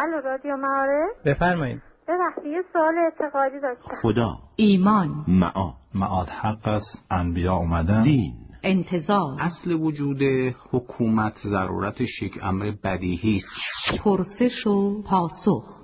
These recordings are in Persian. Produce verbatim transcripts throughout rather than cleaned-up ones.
الو رادیو معارف. بفرمایید. ببخشید یه سوال اعتقادی داشتم. خدا، ایمان، معاد، معاد حق است، انبیا اومدن، دین، انتظار، اصل وجود حکومت ضرورتش یک امر بدیهی است. پرسش و پاسخ.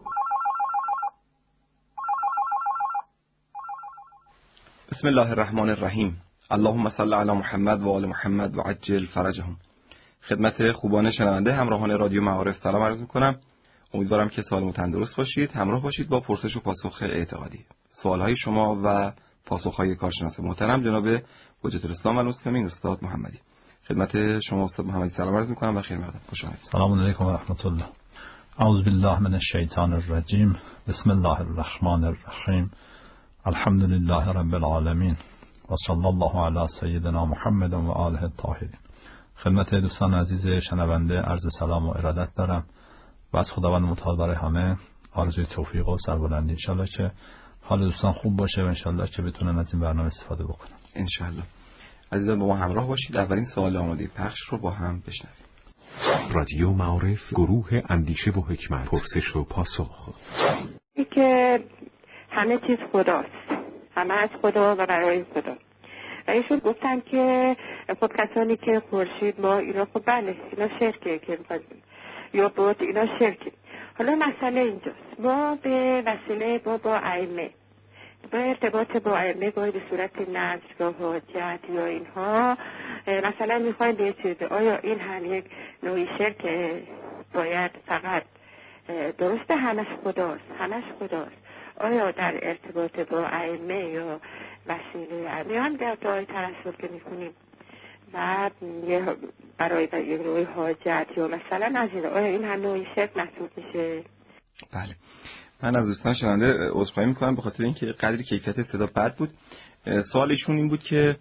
بسم الله الرحمن الرحیم. اللهم صل علی محمد و آل محمد و عجل فرجهم. خدمت خوبان شنونده همراهان رادیو معارف سلام عرض می‌کنم. امیدوارم که سالم و تندرست باشید. همراه باشید با پرسش و پاسخ اعتقادی. سوالهای شما و پاسخهای کارشناس محترم جناب حجت الاسلام و المسلمین استاد محمدی. خدمت شما استاد محمدی سلام عرض می‌کنم و خیر مقدم. خوش آمدید. سلام علیکم و رحمت الله. اعوذ بالله من الشیطان الرجیم. بسم الله الرحمن الرحیم. الحمد لله رب العالمین و صلی الله علی سیدنا محمد و آله الطاهرین. خدمت دوستان عزیز شنونده عرض سلام و ارادت دارم و از خداوند متعال برای همه آرزوی توفیق و سربلندی. انشالله که حال دوستان خوب باشه و انشالله که بتونن از این برنامه استفاده بکنن. انشالله. عزیزان با ما همراه باشید. اولین سوال آماده پخش رو با هم بشنویم. رادیو معارف، گروه اندیشه و حکمت، پرسش و پاسخ. ای که همه چیز خداست، همه از خدا و برای خدا. و ایشون گفتن که خب کسانی که خورشید ما اینا خب بله اینا شرکه که یا بود اینا شرکه. حالا مسئله اینجاست، ما به وسیله با با ائمه با ارتباط با ائمه گاهی به صورت نذر یا حاجت یا اینها مثلا میخوایم به چیزی، آیا این هم یک نوعی شرکه؟ باید فقط درسته همش خداست همش خداست آیا در ارتباط با ائمه یا وسیله ائمه هم در دعای توسل که میکنیم بعد برای یک نوعی حاجت یا مثلا از این، آیا این هم نوعی شرک محسوب میشه؟ بله. من از دوستان شنونده عذرخواهی میکنم به خاطر اینکه قدری کیفیت صدا بد بود. سوالشون این بود که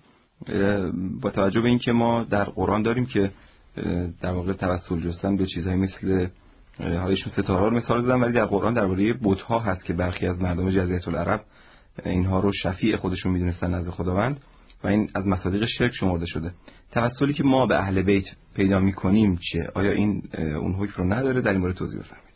با توجه به اینکه ما در قرآن داریم که در واقع توسل جستن به چیزهای مثل حالشون ستاره رو مثال زدن، ولی در قرآن درباره بت‌ها هست که برخی از مردم جزیره العرب اینها رو شفیع خودشون میدونستن نزد خداوند و این از مصادیق شرک شمرده شده. توسلی که ما به اهل بیت پیدا میکنیم چه؟ آیا این اون حکم رو نداره؟ در این مورد توضیح بفرمایید.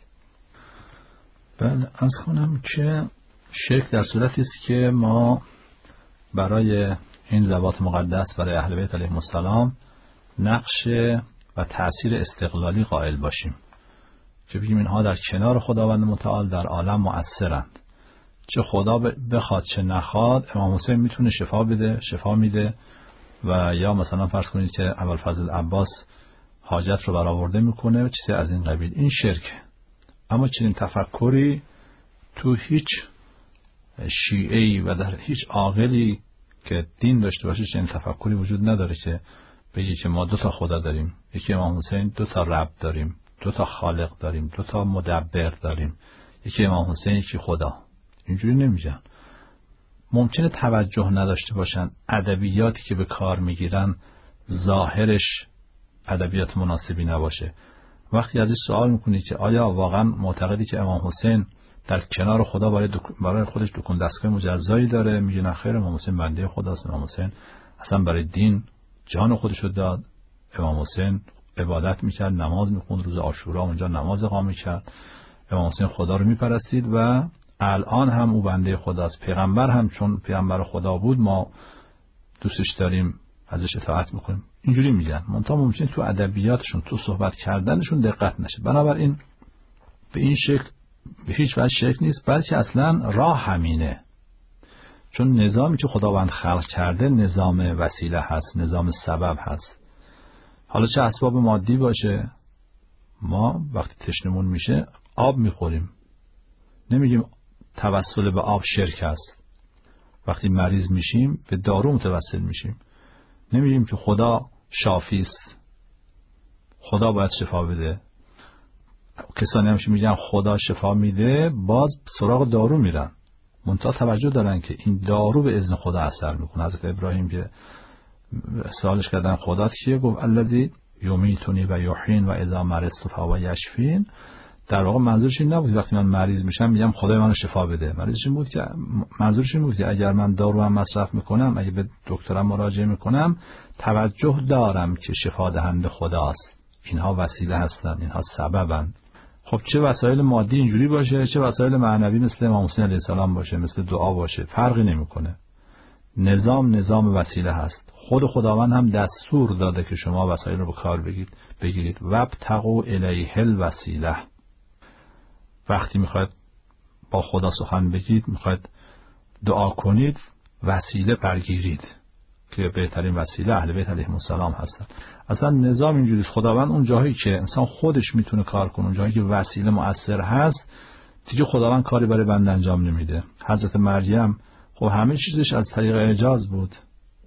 بله، عرض کنم که شرک در صورتی است که ما برای این ذوات مقدس برای اهل بیت علیهم السلام نقش و تأثیر استقلالی قائل باشیم که بگیم اینها در کنار خداوند متعال در عالم مؤثرند، چه خدا بخواد چه نخواد امام حسین میتونه شفا بده، شفا میده، و یا مثلا فرض کنید که ابوالفضل عباس حاجت رو برآورده میکنه و چیزی از این قبیل. این شرک. اما چنین تفکری تو هیچ شیعه‌ای و در هیچ عاقلی که دین داشته باشه چنین تفکری وجود نداره که بگی که ما دو تا خدا داریم، یکی امام حسین، دو تا رب داریم، دو تا خالق داریم، دو تا مدبر داریم، یکی امام حسین یکی خدا. اینجوری نمیگن. ممکنه توجه نداشته باشن، ادبیاتی که به کار میگیرن ظاهرش ادبیات مناسبی نباشه. وقتی ازش سوال میکنی که آیا واقعا معتقدی که امام حسین در کنار خدا برای, دک... برای خودش دکون دستگاه مجزایی داره؟ میگه نه خیر، امام حسین بنده خداست. امام حسین اصلا برای دین جان خودشو داد. امام حسین عبادت میکرد، نماز میخوند، روز عاشورا اونجا نماز اقامه میکرد. امام حسین خدا رو میپرستید و الان هم او بنده خداست. پیغمبر هم چون پیغمبر خدا بود ما دوستش داریم، ازش اطاعت میکنیم. اینجوری میگن. منتها ممکنه تو ادبیاتشون تو صحبت کردنشون دقت نشه. بنابراین به این شکل به هیچ وجه شرک نیست، بلکه اصلا راه همینه. چون نظامی که خداوند خلق کرده نظام وسیله هست، نظام سبب هست. حالا چه اسباب مادی باشه، ما وقتی تشنمون میشه آب میخوریم، نمیگیم توسل به آب شرک است. وقتی مریض میشیم به دارو متوسل میشیم، نمیگیم که خدا شافی است، خدا باید شفا بده. کسانی همش میگن خدا شفا میده، باز سراغ دارو میرن. منتها توجه دارن که این دارو به اذن خدا اثر میکنه. حضرت ابراهیم که سوالش کردن خدا کیه، گفت الذی یمیتونی و یحیین و اذا مرضت فهو یشفین. در واقع منظورش این نبود وقتی من مریض میشم میگم خدای منو شفا بده. منظورش این بود که منظورش این بود که اگر من دارو هم مصرف میکنم، اگه به دکترم مراجعه میکنم، توجه دارم که شفا دهنده خداست. اینها وسیله هستند، اینها سببند. خب چه وسایل مادی اینجوری باشه، چه وسایل معنوی مثل امام حسین علیه السلام باشه، مثل دعا باشه، فرقی نمیکنه. نظام نظام وسیله هست. خود خداوند هم دستور داده که شما وسایل رو به کار بگیرید بگیرید وابتغوا الیه الوسیله. وقتی میخواید با خدا سخن بگید، میخواید دعا کنید، وسیله برگیرید که بهترین وسیله اهل بیت علیهم السلام هستن. اصلا نظام اینجوری است. خداوند اون جایی که انسان خودش میتونه کار کنه، اون جایی که وسیله مؤثر هست، دیگه خداوند کاری برای بنده انجام نمیده. حضرت مریم خب همه چیزش از طریق اعجاز بود.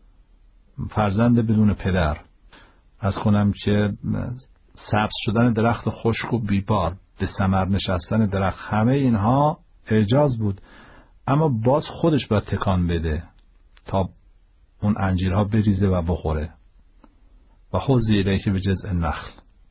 فرزند بدون پدر، از کنم که سبز شدن درخت خشک و بیبار، به ثمر نشستن درخت، همه اینها اعجاز بود. اما باز خودش باید تکان بده تا اون انجیرها بریزه و بخوره. و حوزی الیه که به جذع النخل،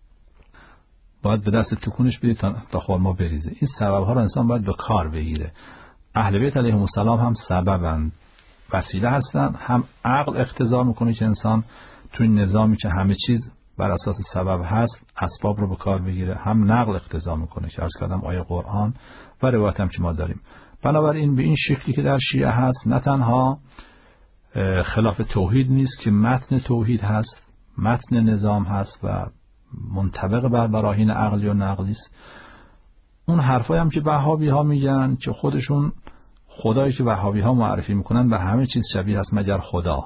باید به دست تکونش بدید تا خرما بریزه. این سببها رو انسان باید به کار بگیره. اهل بیت علیهم السلام هم سببن، وسیله هستن. هم عقل اقتضا میکنه که انسان تو این نظامی که همه چیز بر اساس سبب هست اسباب رو به کار بگیره، هم نقل اقتضا میکنه که عرض کردم آیه قرآن و روایت هم که ما داریم. بنابراین به این شکلی که در شیعه هست، نه تنها خلاف توحید نیست که متن توحید هست، متن نظام هست و منطبق بر براهین عقلی و نقلی است. اون حرفایی هم که وهابی ها میگن که خودشون خدایی که وهابی ها معرفی میکنن به همه چیز شبیه است مگر خدا،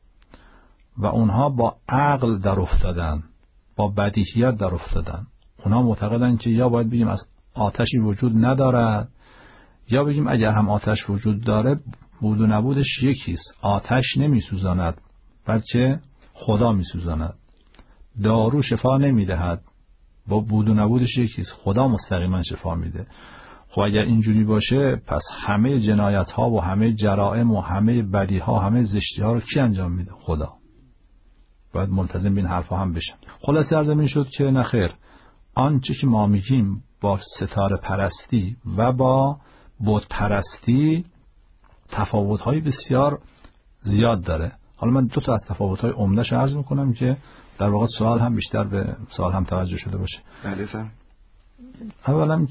و اونها با عقل در افتادن، با بدیهیات در افتادن. اونها معتقدن که یا باید بگیم از آتشی وجود ندارد، یا بگیم اگر هم آتش وجود داره بود و نبودش یکیست. آتش نمیسوزاند بلکه خدا میسوزاند. دارو شفا نمیدهد، با بود و نبودش یکیست. خدا مستقیما شفا میده. خب اگر اینجوری باشه پس همه جنایت ها و همه جرائم و همه بدی ها، همه زشتی ها رو کی انجام میده؟ خدا. باید ملتزم به این حرف ها هم بشن. خلاصه عرض این شد که نخیر، آنچه که ما میگیم با ستاره پرستی و با بت پرستی تفاوت های بسیار زیاد داره. حالا من دو تا از تفاوت های عمده‌اش عرض میکنم که در واقع سوال هم بیشتر به سوال هم توجه شده باشه. بله سر. اولا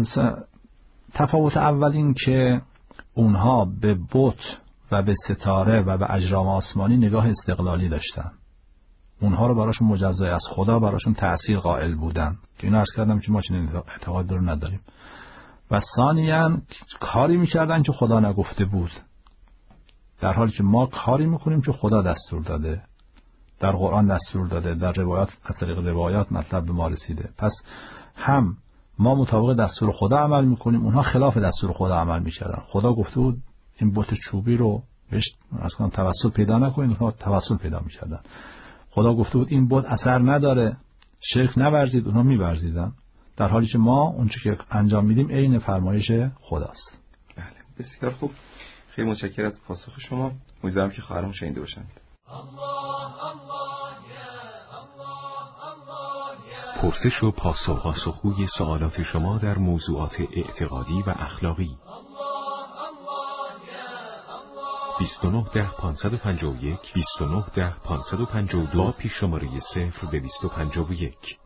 تفاوت اول این که اونها به بت و به ستاره و به اجرام آسمانی نگاه استقلالی داشتن. اونها رو براشون مجزای از خدا، براشون تأثیر قائل بودن که اینو عرض کردم که ما چنین اعتقاد رو نداریم. و ثانیاً کاری میکردن که خدا نگفته بود، در حالی که ما کاری میکنیم که خدا دستور داده، در قرآن دستور داده، در روایات از طریق روایات مطلب به ما رسیده. پس هم ما مطابق دستور خدا عمل میکنیم، اونها خلاف دستور خدا عمل میکردن. خدا گفته بود این بت چوبی رو بهش از کنم توسل پیدا نکنید، اونها توسل پیدا میکردن. خدا گفته بود این بت اثر نداره، شرک نورزید، اونها میورزیدن. در حالی که ما اونچه که انجام میدیم عین فرمایش خداست. بله بسیار خوب، خیلی متشکرم از پاسخ شما. امیدوارم که خواهرام شنیده باشند. پرسش و پاسخ پاسخگوی سوالات شما در موضوعات اعتقادی و اخلاقی. بیست و نه ده پانصد و پنجاه و یک بیست و نه ده پانصد و پنجاه و دو پیش شماره صفر دویست و پنجاه و یک.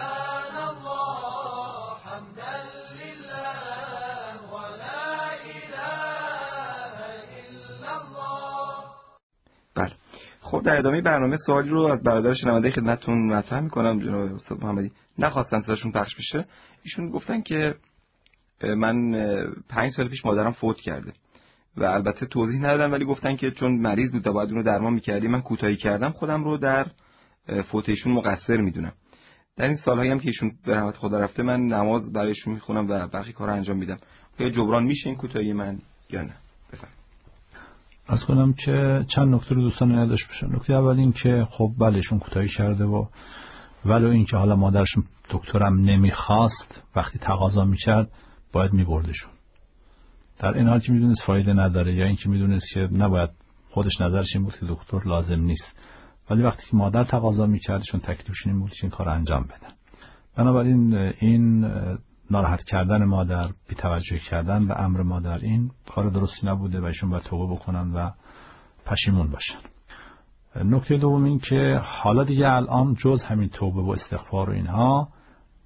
بله خب در ادامه برنامه سوالی رو از برادر شنونده خدمتتون مطرح می‌کنم. جناب استاد محمدی نخواستن صداشون پخش بشه. ایشون گفتن که من پنج سال پیش مادرم فوت کرده و البته توضیح ندادن، ولی گفتن که چون مریض بود و باید اون رو درمان می‌کردیم، من کوتاهی کردم، خودم رو در فوت ایشون مقصر می‌دونم. در این سال‌هایی هم که ایشون به رحمت خدا رفته من نماز برایشون می‌خونم و باقی کارا انجام میدم. آیا جبران میشه این کوتاهی من یا نه؟ بفرمایید. از کنم که چند نکته رو دوستان یادداشت بشه. نکته اول این که خب بله ایشون کوتاهی کرده و ولو این که حالا مادرشون دکترم نمیخواست، وقتی تقاضا میکرد باید میبردشون. در این حال که میدونست فایده نداره یا این که میدونست که نباید، خودش نظرش این بود که دکتر لازم نیست، ولی وقتی که مادر تقاضا میکردشون تکلیفشون این بود که این کار انجام بدن. بنابراین این ناراحت کردن مادر، بی توجه کردن به امر مادر، این کار درستی نبوده و ایشون باید توبه بکنن و پشیمون باشن. نکته دوم این که حالا دیگه الان جز همین توبه و استغفار و اینها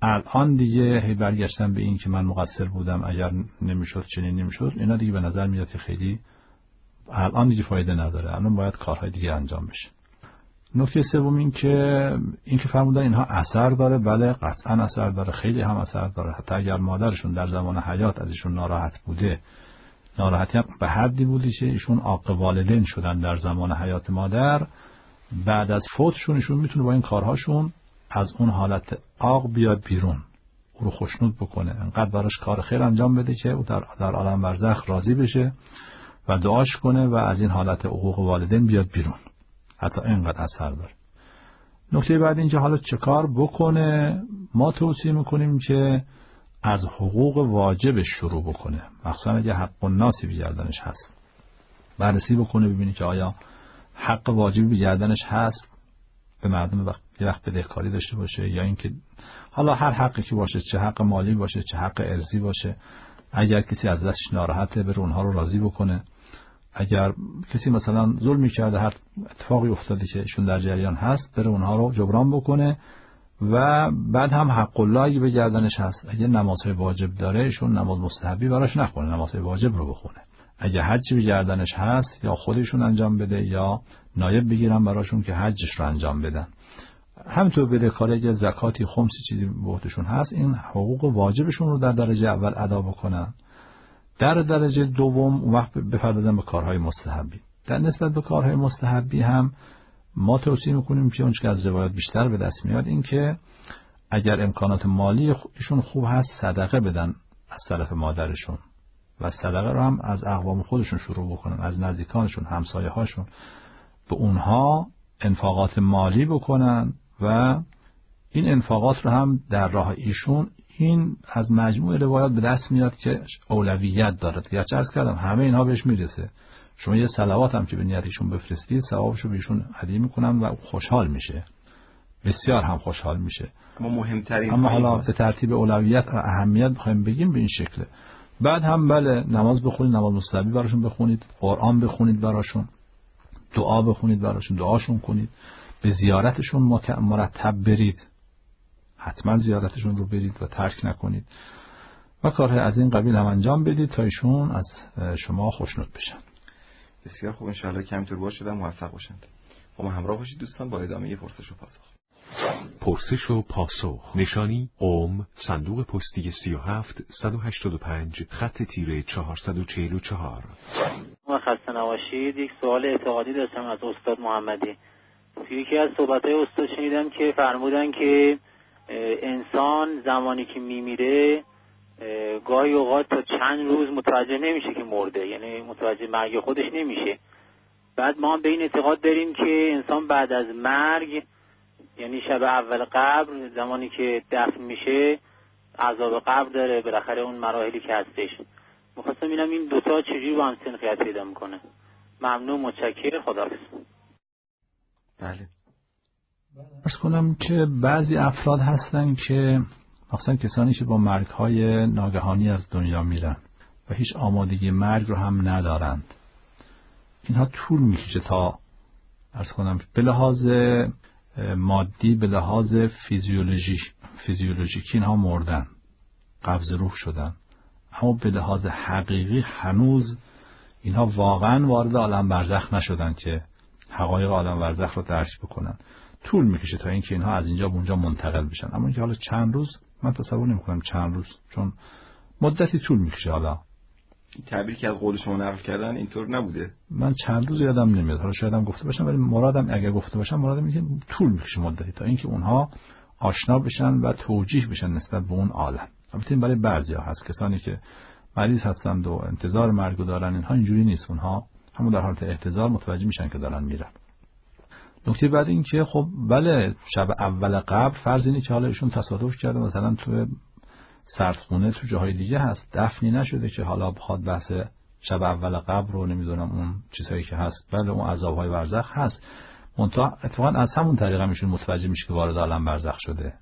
الان دیگه هی برگشتن به این که من مقصر بودم، اگر نمیشد چنین نمیشد، اینا دیگه به نظر میاد که خیلی الان دیگه فایده نداره. الان باید کارهای دیگه انجام بشه. نکته سوم این که این که فرمودن اینها اثر داره، بله قطعا اثر داره، خیلی هم اثر داره. حتی اگر مادرشون در زمان حیات ازشون ناراحت بوده، ناراحتی هم به حدی بودی که ایشون عاق والدین شدن در زمان حیات مادر، بعد از فوتشون ایشون میتونه با این کارهاشون از اون حالت عاق بیاد بیرون، او رو خوشنود بکنه، انقدر براش کار خیر انجام بده که او در در عالم برزخ راضی بشه و دعاش کنه و از این حالت عقوق والدین بیاد بیرون. حتی اینقدر اثر داره. نکته بعد اینجا حالا چه کار بکنه؟ ما توصیه میکنیم که از حقوق واجبش شروع بکنه، مخصوصا اگه حق الناسی به گردنش هست. بررسی بکنه ببینی که آیا حق واجبی به گردنش هست، به مردم وقت یه وقت بدهکاری داشته باشه، یا اینکه حالا هر حقی که باشه، چه حق مالی باشه چه حق ارثی باشه، اگر کسی از دستش ناراحته بره اونها رو راضی بکنه. اگر کسی مثلا ظلمی کرده، هر اتفاقی افتاده که ایشون در جریان هست، بره اونها رو جبران بکنه. و بعد هم حق الله به گردنش هست، اگه نمازهای واجب داره ایشون نماز مستحبی براش نخونه، نمازهای واجب رو بخونه. اگه حجی به گردنش هست، یا خودشون انجام بده یا نایب بگیرن براشون که حجش رو انجام بدن. همینطور بدهکاری اگه زکاتی خمسی چیزی بهشون هست، این حقوق واجبشون رو در درجه اول ادا بکنن. در درجه دوم اون وقت بپردازن به کارهای مستحبی. در نسبت به کارهای مستحبی هم ما توصیه میکنیم که اون که از روایات بیشتر به دست میاد این که اگر امکانات مالی ایشون خوب هست، صدقه بدن از طرف مادرشون، و صدقه رو هم از اقوام خودشون شروع بکنن، از نزدیکانشون، همسایه هاشون، به اونها انفاقات مالی بکنن. و این انفاقات رو هم در راه ایشون، این از مجموع روایات به دست میاد که اولویت داره. گرچه عرض کردم همه اینها بهش میرسه. شما یه صلوات هم که به نیت ایشون بفرستید، ثوابشو به ایشون هدیه میکنن و خوشحال میشه، بسیار هم خوشحال میشه. اما مهمترین اما حالا به ترتیب اولویت و اهمیت بخوایم بگیم به این شکله. بعد هم بله نماز بخونید، نماز مستحبی براشون بخونید، قرآن بخونید براشون، دعا بخونید براشون، دعاشون کنید، به زیارتشون مرتب برید، حتما زیارتشون رو برید و ترک نکنید و کارهای از این قبیل هم انجام بدید تا ایشون از شما خوشنود بشن. بسیار خوب، انشاءالله که همینطور باشه و موفق باشند. با ما همراه باشید دوستان با ادامه پرسش و پاسخ. پرسش و پاسخ. نشانی قم، صندوق پستی سی و هفت صد و هشتاد و پنج، خط تیره چهارصد و چهل و چهار. ما خسته نباشید. یک سوال اعتقادی داشتم از استاد محمدی. یکی از صحبت‌های استاد شنیدم که فرمودن که انسان زمانی که میمیره گاهی اوقات تا چند روز متوجه نمیشه که مرده، یعنی متوجه مرگ خودش نمیشه. بعد ما هم به این اعتقاد داریم که انسان بعد از مرگ، یعنی شب اول قبر، زمانی که دفن میشه عذاب قبر داره، بالاخره اون مراحلی که هستش. می‌خواستم ببینم این دوتا چجوری با هم سنخیت پیدا میکنه. ممنون، متشکرم، خداحافظ. بله. عرض کنم که بعضی افراد هستن که مثلا کسانی که با مرگ‌های ناگهانی از دنیا میرن و هیچ آمادگی مرگ رو هم ندارند، اینها طول میکشه تا عرض کنم به لحاظ مادی، به لحاظ فیزیولوژی فیزیولوژیکی اینها مردن، قبض روح شدن، اما به لحاظ حقیقی هنوز اینها واقعا وارد عالم برزخ نشدن که حقایق عالم برزخ رو درک بکنن. طول میکشه تا اینکه اینها از اینجا به اونجا منتقل بشن. اما اینکه حالا چند روز، من تصور نمیکنم چند روز، چون مدتی طول میکشه. حالا این تعبیری که از قول شما نقل کردن اینطور نبوده. من چند روز یادم نمیاد، حالا شاید هم گفته باشم، ولی مرادم اگر گفته باشم مرادم اینه که طول میکشه مدتی تا اینکه اونها آشنا بشن و توجیه بشن نسبت به اون عالم. البته این برای بعضیا هست، کسانی که مریض هستند و انتظار مرگ دارن، اینها اینجوری نیست. اونها همون در حالت احتضار متوجه میشن که دارن میرن. نکته بعد این که خب بله شب اول قبر فرض اینه که حالا ایشون تصادف کرده مثلا تو سردخونه تو جاهای دیگه هست، دفنی نشده که حالا بخواد بحث شب اول قبر رو نمیدونم اون چیزهایی که هست، بله اون عذابهای برزخ هست، منتها اتفاقا از همون طریق هم ایشون متوجه میشه که وارد عالم برزخ شده.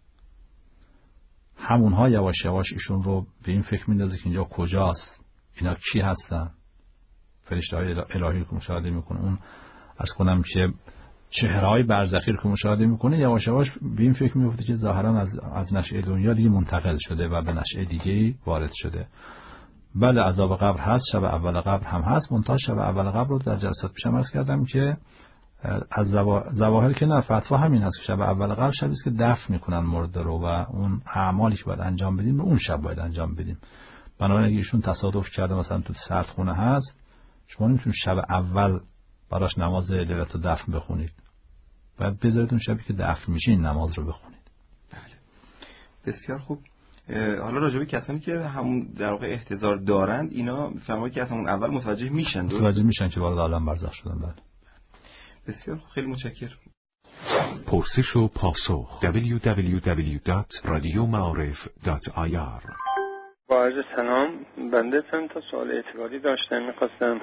همونها یواش یواش ایشون رو به این فکر میندازه که اینجا کجاست، اینا کی هستن، فرشته‌های الهی که مشاهده میکنه. اون از کنم که چهره‌های برزخی رو که مشاهده میکنه یواش یواش به این فکر میفته که ظاهرا از از نشأه دنیا دیگه منتقل شده و به نشأه دیگه وارد شده. بله عذاب قبر هست، شب اول قبر هم هست، منتها شب اول قبر رو در جلسات پیشم عرض کردم که از ظواهر که نه، فتوا همین هست که شب اول قبر شبی است که دفن میکنن مرده رو و اون اعمالی که باید انجام بدیم به اون شب باید انجام بدیم. بنابراین اگه ایشون تصادف کرده مثلا تو سردخونه هست، شما نمیتونید شب اول براش نماز لیلت دفن بخونید، باید بذارید اون شبی که دفن میشه این نماز رو بخونید. بله بسیار خوب. حالا راجع به کسانی که همون در واقع احتضار دارند، اینا میفهمن که از همون اول متوجه میشن متوجه میشن که وارد عالم برزخ شدن. بله بسیار خوب، خیلی متشکرم. پرسش و پاسخ دبلیو دبلیو دبلیو دات رادیو معارف دات آی آر. با عرض سلام، بنده چند تا سوال اعتقادی داشتم، میخواستم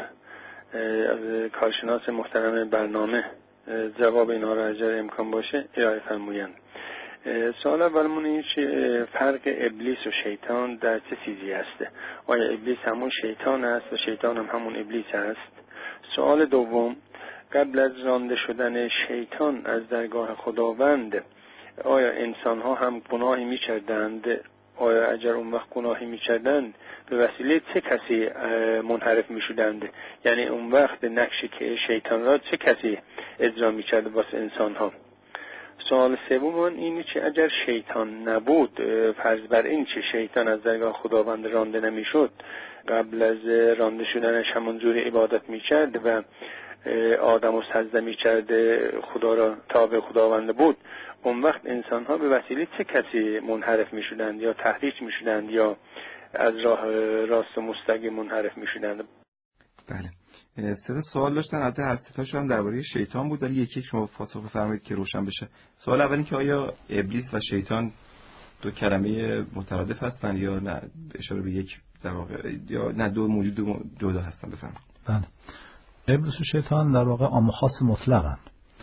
از کارشناس محترم برنامه جواب اینا را اگر امکان باشه ارائه فرمایند. سوال اولمون این که فرق ابلیس و شیطان در چه چیزی هسته؟ آیا ابلیس همون شیطان است و شیطان هم همون ابلیس است؟ سوال دوم، قبل از رانده شدن شیطان از درگاه خداوند آیا انسان ها هم گناهی می کردند؟ آیا اگر اون وقت گناهی می کردند به وسیله چه کسی منحرف می شدند؟ یعنی اون وقت نقش که شیطان را چه کسی اجرا می کرده واسه انسان ها؟ سوال سوم اینه که اگر شیطان نبود، فرض بر این که شیطان از درگاه خداوند رانده نمی شد، قبل از رانده شدنش همون جوری عبادت می کرد و آدم و سجده می کرده، خدا را تابع خداوند بود، اون وقت انسان ها به وسیله چه کسی منحرف می شدند یا تحریک می شدند یا از راه راست و مستقیم منحرف می شدند؟ بله سه سوال داشتن، البته هر سه تاشون هم درباره شیطان بود، ولی یکی یک شما پاسخ بفرمایید که روشن بشه. سوال اول این که آیا ابلیس و شیطان دو کلمه مترادف هستن یا نه، اشاره به یک در واقع، یا نه دو موجود جدا هستن؟ بفرمایید. بله ابلیس و شیطان در واقع عام و خاص مطلقن.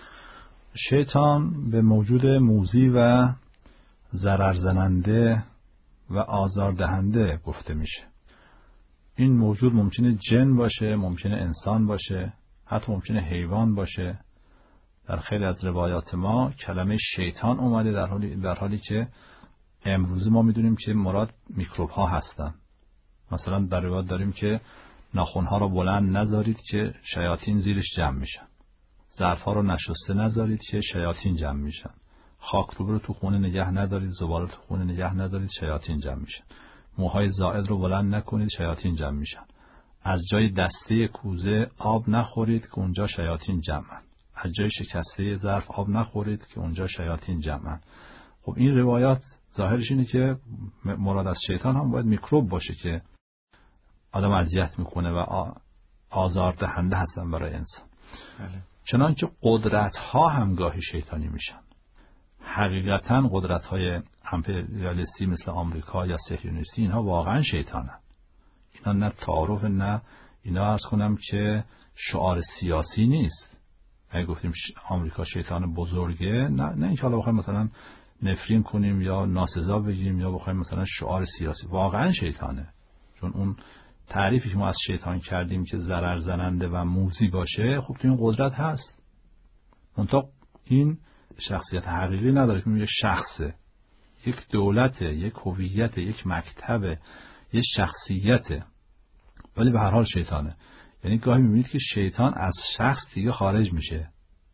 شیطان به موجود موذی و ضرر زننده و آزاردهنده گفته میشه. این موجود ممکنه جن باشه، ممکنه انسان باشه، حتی ممکنه حیوان باشه. در خیلی از روایات ما کلمه شیطان اومده در حالی در حالی که امروز ما میدونیم که مراد میکروب ها هستن. مثلا در روایات داریم که ناخن ها رو بلند نذارید که شیاطین زیرش جمع میشن. ظرف ها رو نشسته نذارید که شیاطین جمع میشن. خاکروبه رو تو خونه نگه ندارید، زباله تو خونه نگه ندارید، شیاطین جمع میشن. موهای زائد رو بلند نکنید، شیاطین جمع میشن. از جای دسته کوزه آب نخورید که اونجا شیاطین جمعن. از جای شکسته ظرف آب نخورید که اونجا شیاطین جمعن. خب این روایات ظاهرش اینه که مراد از شیطان هم باید میکروب باشه که آدم اذیت میکنه و آزاردهنده هستن برای انسان. بله. چنانکه قدرت ها هم گاهی شیطانی میشن. حقیقتا قدرت های امپریالیستی مثل آمریکا یا صهیونیستی اینها واقعا شیطانن. اینا نه تعارف، نه اینا عرض کنم که شعار سیاسی نیست. اگه گفتیم آمریکا شیطان بزرگه، نه نه اینکه حالا بخوایم مثلا نفرین کنیم یا ناسزا بگیم یا بخوایم مثلا شعار سیاسی، واقعا شیطانه. چون اون تعریفی که ما از شیطان کردیم که ضرر زننده و موذی باشه، خب تو این قدرت هست. منتها این شخصیت حقیقی نداره که میگه شخصه، یک دولته، یک هویت، یک مکتبه، یک شخصیته، ولی به هر حال شیطانه. یعنی گاهی میبینید که شیطان از شخص دیگه خارج میشه،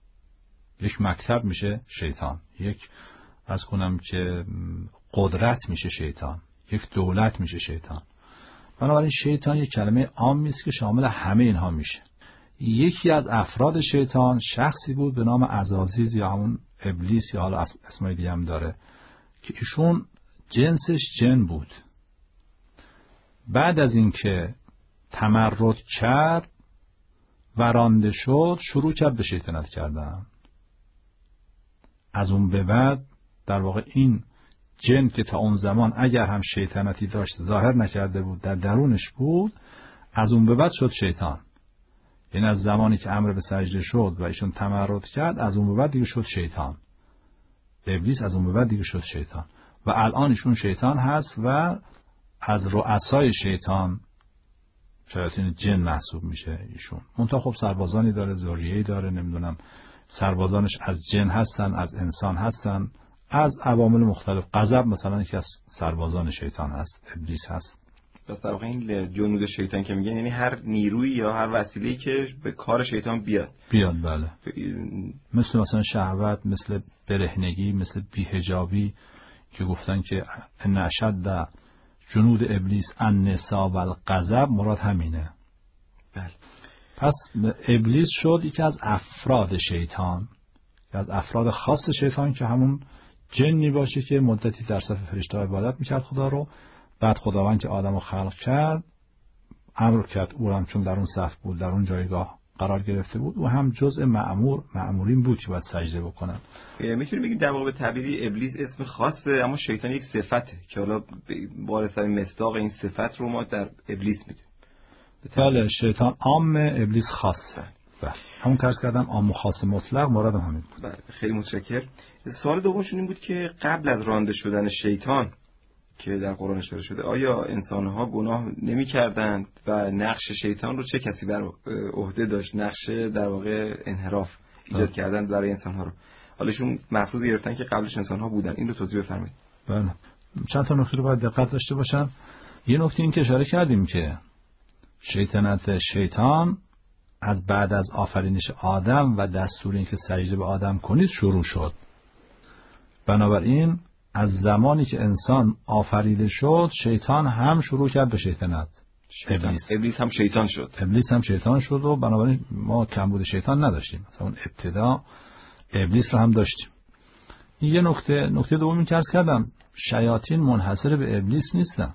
یک مکتب میشه شیطان، یک از کنم که قدرت میشه شیطان، یک دولت میشه شیطان. بنابراین شیطان یک کلمه عامی است که شامل همه اینها میشه. یکی از افراد شیطان شخصی بود به نام عزازیز یا همون ابلیس یا حالا اسمای دیگه هم داره که ایشون جنسش جن بود. بعد از اینکه تمرد کرد و رانده شد، شروع کرد به شیطنت کردن. از اون به بعد در واقع این جن که تا اون زمان اگر هم شیطنتی داشت ظاهر نکرده بود، در درونش بود، از اون به بعد شد شیطان. یعنی از زمانی که امر به سجده شد و ایشون تمرد کرد، از اون به بعد دیگه شد شیطان. ابلیس از اون به بعد دیگه شد شیطان و الان ایشون شیطان هست و از رؤسای شیطان، شیاطین جن محسوب میشه ایشون. منتها خب سربازانی داره، ذریه‌ای داره، نمیدونم سربازانش از جن هستن، از انسان هستن، از عوامل مختلف. غضب مثلا یکی از سربازان شیطان هست، ابلیس هست. پس در واقع این جنود شیطان که میگن یعنی هر نیرویی یا هر وسیله‌ای که به کار شیطان بیاد بیاد بله. مثل مثلا شهوت، مثل برهنگی، مثل بی‌حجابی که گفتن که ان اشد جنود ابلیس النساء و الغضب، مراد همینه. بله. پس ابلیس شد یکی از افراد شیطان، یکی از افراد خاص شیطان که همون جنی باشه که مدتی در صف فرشته‌ها عبادت میکرد خدا رو. بعد خداوند که آدم رو خلق کرد امر کرد او هم چون در اون صف بود، در اون جایگاه قرار گرفته بود، او هم جزء مأمور مأمورین بود که باید سجده بکنن. میتونیم بگیم در واقع به تعبیری ابلیس اسم خاصه، اما شیطان یک صفته که حالا وارث مصداق این صفت رو ما در ابلیس میدیم. بله، شیطان عام، ابلیس خاصه. بله. همون که عرض کردم عام و خاص مطلق مراد همین بود. بله، خیلی متشکرم. سوال دومشون این بود که قبل از رانده شدن شیطان که در قرآن اشاره شده، آیا انسان‌ها گناه نمی‌کردند و نقش شیطان رو چه کسی بر عهده داشت؟ نقش در واقع انحراف ایجاد کردن برای انسان‌ها رو. حالا ایشون مفروض گرفتن که قبلش انسان‌ها بودن. این رو توضیح بفرمایید. بله. چند تا نکته رو باید دقت داشته باشن. یه نکته این که اشاره کردیم که شیطنت شیطان از بعد از آفرینش آدم و دستور این که سجده به آدم کنید شروع شد. بنابراین از زمانی که انسان آفریده شد شیطان هم شروع کرد به شیطنت. ابلیس ابلیس هم شیطان شد. ابلیس هم شیطان شد و بنابراین ما کمبود شیطان نداشتیم. مثلا اون ابتدا ابلیس رو هم داشتیم. یه نکته نکته دومی که عرض کردم، شیاطین منحصر به ابلیس نیستن.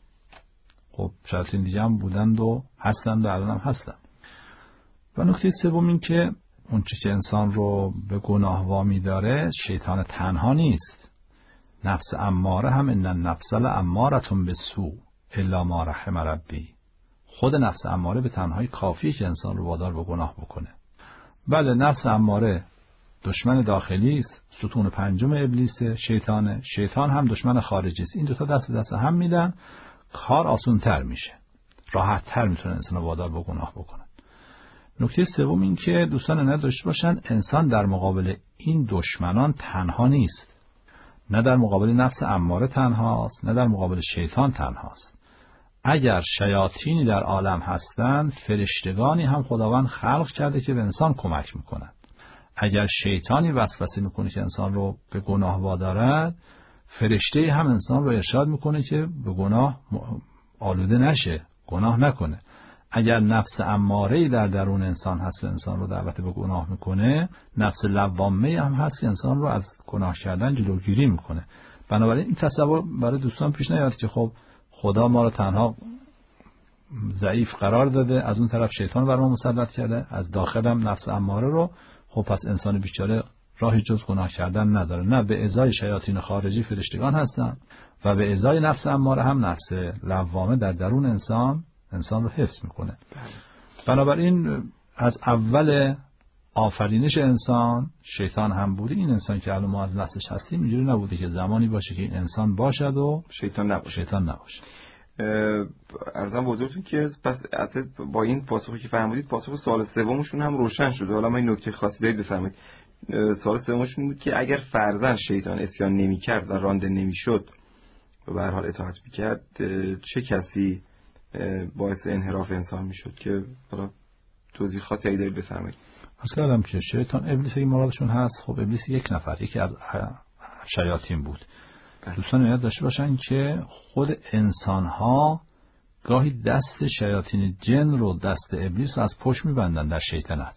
خب شیاطین دیگه هم بودند و هستند و الان هم هستند. و نکته سوم این که اون چیزی که انسان رو به گناه وامی داره شیطان تنها نیست. نفس اماره هم، ان النفس لامارة بالسوء الا ما رحم ربی. خود نفس اماره به تنهایی کافیه که انسان رو وادار به گناه بکنه. بله، نفس اماره دشمن داخلی است، ستون پنجم ابلیس شیطانه. شیطان هم دشمن خارجی است. این دو تا دست به دست هم میدن، کار آسان‌تر میشه، راحت‌تر میتونه انسان رو وادار به گناه بکنه. نکته سوم این که دوستان نداشته باشن انسان در مقابل این دشمنان تنها نیست. نه در مقابل نفس اماره تنهاست، نه در مقابل شیطان تنهاست. اگر شیاطینی در عالم هستند، فرشتگانی هم خداوند خلق کرده که به انسان کمک میکنن. اگر شیطانی وسوسه میکنه که انسان رو به گناه وادارد، فرشته هم انسان رو ارشاد میکنه که به گناه آلوده نشه، گناه نکنه. اگر نفس اماره‌ای در درون انسان هست و انسان رو دعوت به گناه میکنه، نفس لوامه هم هست که انسان رو از گناه کردن جلوگیری میکنه. بنابراین این تصور برای دوستان پیش نیاد که خب خدا ما رو تنها ضعیف قرار داده، از اون طرف شیطان بر ما مسلط کرده، از داخل هم نفس اماره رو، خب پس انسان بیچاره راهی جز گناه کردن نداره. نه، به ازای شیاطین خارجی فرشتگان هستن و به ازای نفس اماره هم نفس لوامه در درون انسان انسان رو حفظ میکنه. بنابراین از اول آفرینش انسان شیطان هم بوده. این انسان که الان ما از نسلش هستیم اینجوری نبوده که زمانی باشه که این انسان باشد و شیطان نباشه. شیطان نباشه. عرضم بزرگتون که پس با این پاسخی که فرمودید پاسخ سوال سومشون هم روشن شده. حالا ما این نکته خاصی دارید بفرمایید. سوال سومشون بود که اگر فرضاً شیطان عصیان نمی‌کرد و رانده نمی‌شد و به هر حال اطاعت می‌کرد، چه کسی باعث انحراف انسان میشد؟ که حالا توضیح خاصی دارید بفرمایید. اصلا که شیطان ابلیس که مرادشون هست، خب ابلیس یک نفر، یکی از شیاطین بود. دوستان یاد داشته باشن که خود انسان ها گاهی دست شیاطین جن رو، دست ابلیس رو از پشت میبندن در شیطنت.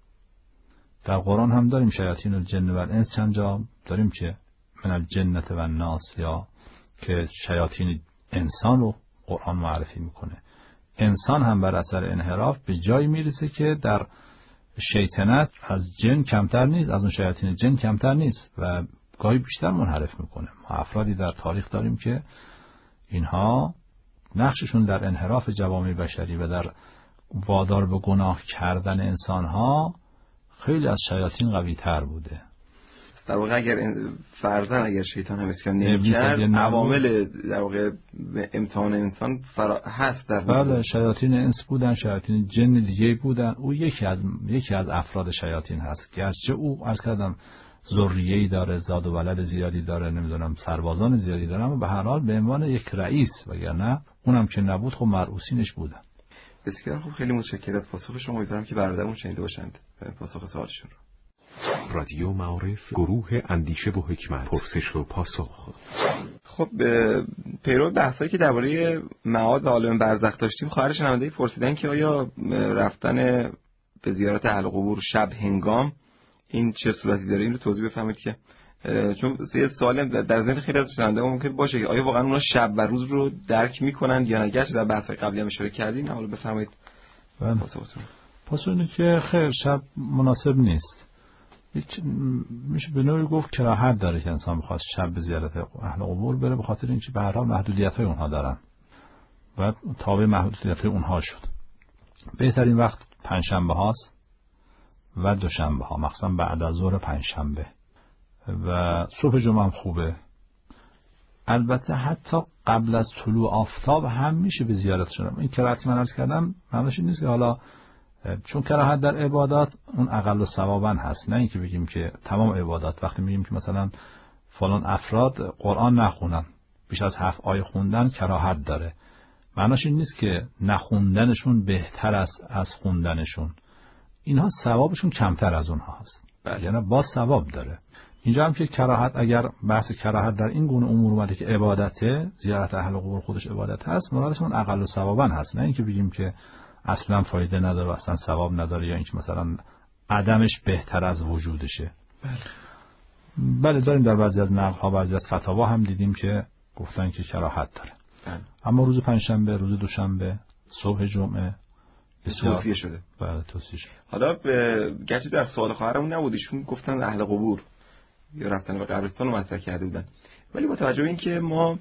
در قرآن هم داریم شیاطین الجن و الانس چند جا داریم که من الجنة و الناس، یا که شیاطین انسان رو قرآن معرفی میکنه. انسان هم بر اثر انحراف به جایی میرسه که در شیطنت از جن کمتر نیست، از اون شیاطین جن کمتر نیست و گاهی بیشتر منحرف میکنه. ما افرادی در تاریخ داریم که اینها نقششون در انحراف جوامع بشری و در وادار به گناه کردن انسانها خیلی از شیاطین قوی تر بوده. در واقع اگر فرضاً اگر شیطان هم اسکان نمی‌کرد عوامل در واقع امتحان انسان فرا هست در بله شیاطین انس بودن، شیاطین جن دیگه بودن. او یکی از یکی از افراد شیاطین هست، گرچه او عرض کردم ذریه‌ای داره، زاد و ولد زیادی داره، نمیدونم سربازان زیادی داره، اما به هر حال به عنوان یک رئیس، وگرنه اونم که نبود خب مرعوسینش بودن. بسیار خوب، خیلی متشکرم از پاسخ شما. امیدوارم که برادرمون شنیده باشند پاسخ سوالشون رو. رادیو معارف، گروه اندیشه و حکمت، پرسش و پاسخ. خب پیرو بحثایی که درباره معاد و عالم برزخ داشتیم، خواهر شنونده پرسیدن که آیا رفتن به زیارت اهل قبور شب هنگام این چه صورتی داره؟ این رو توضیح بفرمایید که چون یه سوال در ذهن خیلی از شنونده ممکن باشه که آیا واقعا اونا شب و روز رو درک میکنن یا نه؟ گرچه در بحث قبلی هم اشاره کردیم، حالا بفرمایید پاسختون. پاسخ اینه که خیر، شب مناسب نیست. میشه به نوعی گفت کراهت داره که انسان بخواد شب به زیارت اهل قبور بره، به خاطر اینکه به هر حال محدودیت‌های اونها دارن و تابع محدودیت‌های اونها شد. بهترین وقت پنجشنبه هاست و دوشنبه ها، مخصوصا بعد از ظهر پنجشنبه و صبح جمعه هم خوبه. البته حتی قبل از طلوع آفتاب هم میشه به زیارت شدن. این کراهتی من عرض کردم معنیش این نیست که حالا چون کراهت در عبادات اون اقل ثوابا هست، نه اینکه بگیم که تمام عبادات وقتی میگیم که مثلا فلان افراد قرآن نخونن، بیش از هفت آیه خوندن کراهت داره، معنیش این نیست که نخوندنشون بهتر است از خوندنشون. اینها ثوابشون کمتر از اونها هست، یعنی با ثواب داره. اینجا هم که کراهت، اگر بحث کراهت در این گونه امور اومده که عبادته، زیارت اهل قبور خودش عبادت هست، مرادشون اقل ثوابا هست، نه اینکه بگیم که اصلا فایده نداره، اصلا ثواب نداره، یا اینکه مثلا عدمش بهتر از وجودشه. بله بله داریم در بعضی از نقل ها، بعضی از فتاوا هم دیدیم که گفتن که کراهت داره. بله. اما روز پنجشنبه، روز دوشنبه، صبح جمعه توصیه شده. بله توصیه شده. حالا گرچه در سوال خواهرمون نبود، ایشون گفتن اهل قبور یا رفتن به قبرستان رو مطرح کرده بودن، ولی با توجه به اینکه ما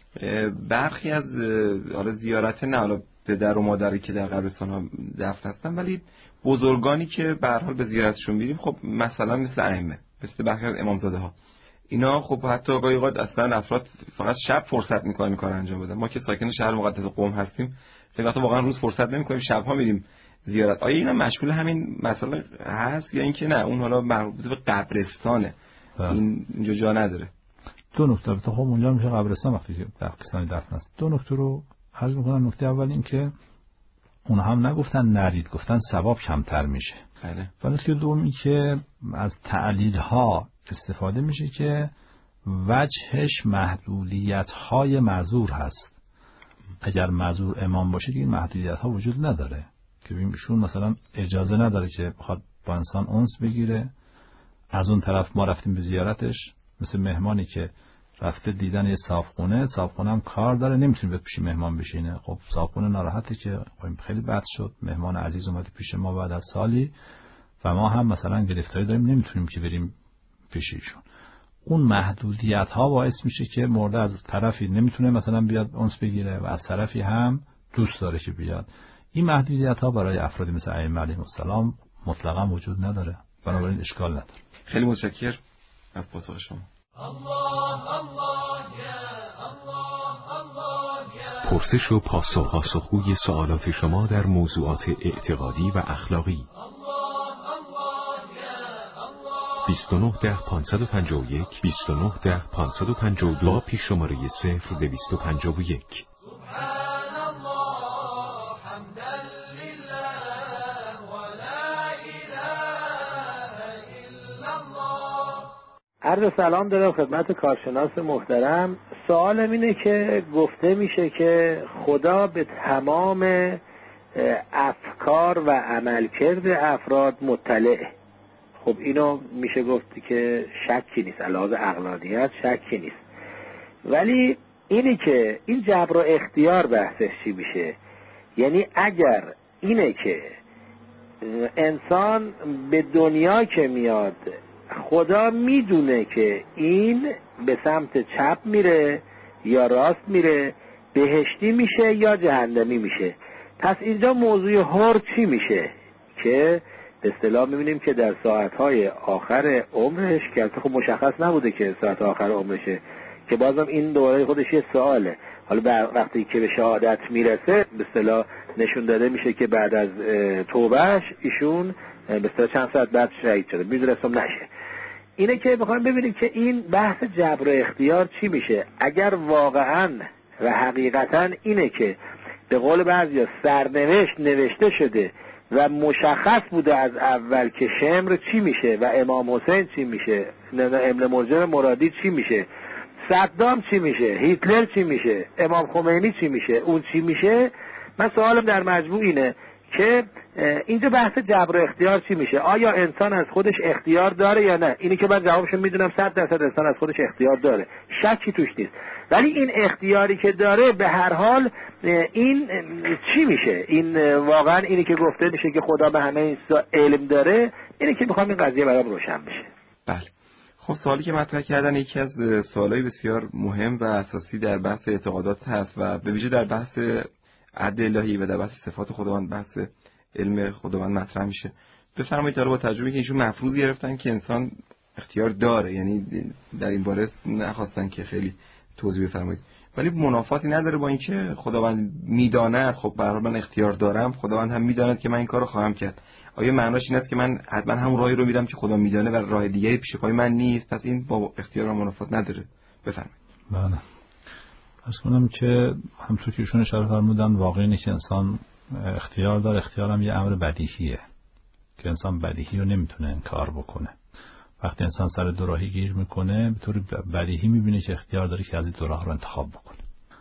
برخی از حالا زیارت نه حالا پدر و مادری که در قبرستان ها دفن هستن، ولی بزرگانی که به هر حال به زیارتشون میریم، خب مثلا مثل ائمه، مثل برخی از امامزاده ها، اینا خب حتی گاهی اوقات اصلا افراد فقط شب فرصت میکنن این کار انجام بدن. ما که ساکن شهر مقدس قم هستیم، خیلی وقتا واقعا روز فرصت نمیکنیم، شبها میریم زیارت. آیا اینا مشمول همین مسئله هست یا اینکه نه اون حالا مربوط به قبرستانه، این اینجا جا نداره؟ دو نکته تو خب اونجا میشه قبرستان وقتی که در کسانی دفن است. دو نکته رو عرض میکنم. نکته اول این که اون هم نگفتن نرید، گفتن ثواب کمتر میشه. بله. و نکته دومی که از تعلیل ها استفاده میشه که وجهش محدودیت های معذور هست. اگر معذور امام باشه دیگه محدودیت ها وجود نداره که ایشون مثلا اجازه نداره که بخواد با انسان انس بگیره. از اون طرف ما رفتیم به زیارتش، مثل مهمانی که رفته دیدن یه صاحبخونه، صاحبخونه هم کار داره، نمیتونه بیاد پیش مهمان بشینه. خب صاحبخونه ناراحته که خیلی بد شد، مهمان عزیز اومد پیش ما بعد از سالی و ما هم مثلا گرفتاری داریم، نمیتونیم که بریم پیش ایشون. اون محدودیت ها باعث میشه که مرده از طرفی نمیتونه مثلا بیاد انس بگیره و از طرفی هم دوست داره که بیاد. این محدودیت ها برای افرادی مثل ائمه علیهم السلام مطلقا وجود نداره، بنابراین اشکال نداره. خیلی متشکرم از پاسخ شما. پرسش و پاسخ، پاسخگوی سوالات شما در موضوعات اعتقادی و اخلاقی. بیست و نه ده پانصد و پنجاه و یک بیست و نه ده پانصد و پنجاه و دو پیش شماره صفر دویست و پنجاه و یک. عرض سلام دارم خدمت کارشناس محترم. سوالم اینه که گفته میشه که خدا به تمام افکار و عملکرد افراد مطلع. خب اینو میشه گفتی که شکی نیست، علاوه عقلانیت شکی نیست، ولی اینی که این جبر و اختیار بحثش چی میشه؟ یعنی اگر اینه که انسان به دنیا که میاد خدا میدونه که این به سمت چپ میره یا راست میره، بهشتی میشه یا جهنمی میشه، پس اینجا موضوع حر چی میشه؟ که به اصطلاح می‌بینیم که در ساعت‌های آخر عمرش که خب مشخص نبوده که ساعت آخر عمرشه، که بازم این دوره خودش یه سواله. حالا وقتی که به شهادت میرسه به اصطلاح نشون داده میشه که بعد از توبهش ایشون به اصطلاح چند ساعت بعد شهید شده، میدونستم نشه. اینه که میخوایم ببینیم که این بحث جبر و اختیار چی میشه. اگر واقعا و حقیقتا اینه که به قول بعضیا سرنوشت نوشته شده و مشخص بوده از اول که شمر چی میشه و امام حسین چی میشه، ابن ملجم مرادی چی میشه، صدام چی میشه، هیتلر چی میشه، امام خمینی چی میشه، اون چی میشه، من سوالم در مجموع اینه که اینجا بحث جبر و اختیار چی میشه؟ آیا انسان از خودش اختیار داره یا نه؟ اینی که من جوابشو میدونم صد درصد انسان از خودش اختیار داره، شکی توش نیست. ولی این اختیاری که داره به هر حال این چی میشه؟ این واقعا اینی که گفته میشه که خدا به همه این علم داره، اینی که میخوام این قضیه برام روشن بشه. بله. خب سوالی که مطرح کردن یکی از سوالای بسیار مهم و اساسی در بحث اعتقادات هست و به ویژه در بحث عدل الهی و در بحث صفات خداوند، بحث علم خداوند مطرح میشه. بفرمایید حالا با تجربه که ایشون مفروض گرفتن که انسان اختیار داره، یعنی در این باره نخواستن که خیلی توضیح بفرمایید، ولی منافاتی نداره با اینکه خداوند میداند خب به هر حال من اختیار دارم، خداوند هم میداند که من این کارو خواهم کرد. آیا معناش این است که من حتما همون راهی رو میرم که خدا میدانه و راه دیگه‌ای پیش پای من نیست؟ پس این با اختیار و منافات نداره. بفرمایید. بله. از کنم که همونطور که ایشون اشاره فرمودن واقعا اینه که انسان اختیار داره. اختیار هم یه امر بدیهیه که انسان بدیهی رو نمیتونه انکار بکنه. وقتی انسان سر دو راهی گیر میکنه به طور بدیهی میبینه که اختیار داره که از این دو راه رو انتخاب بکنه.